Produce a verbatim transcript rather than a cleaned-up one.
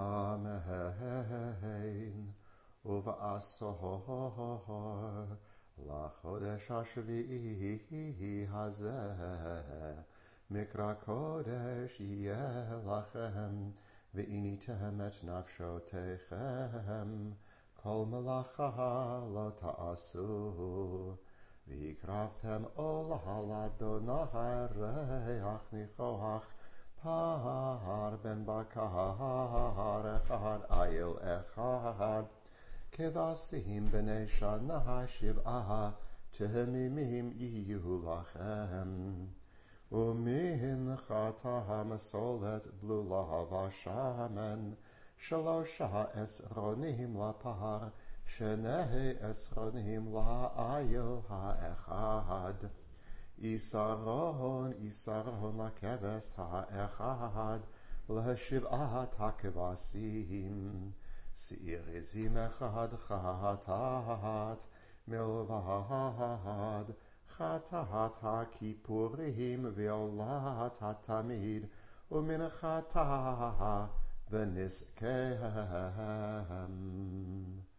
Amen. Uva'asohor lachodesh hashvi'i hazeh mikra kodesh yeh lachem ve'initem et nafshotechem kol melacha lo ta'asu v'ikravtem olah l'Adonai reach nichoach Par ben bakar echad ayil echad kevasim b'nei shana shiv'ah tehemimim iyu lachem umin chata hamasolet blula v'shamen shalosha esronim lapar shenei esronim la'ayil ha'echad Isaron, Isaron lakebes ha'echad, leheshiv'at hakevasim, si'rizim echad chatat, milvad, chatat hakipurim v'olat hatamid, umin chata v'niskehem.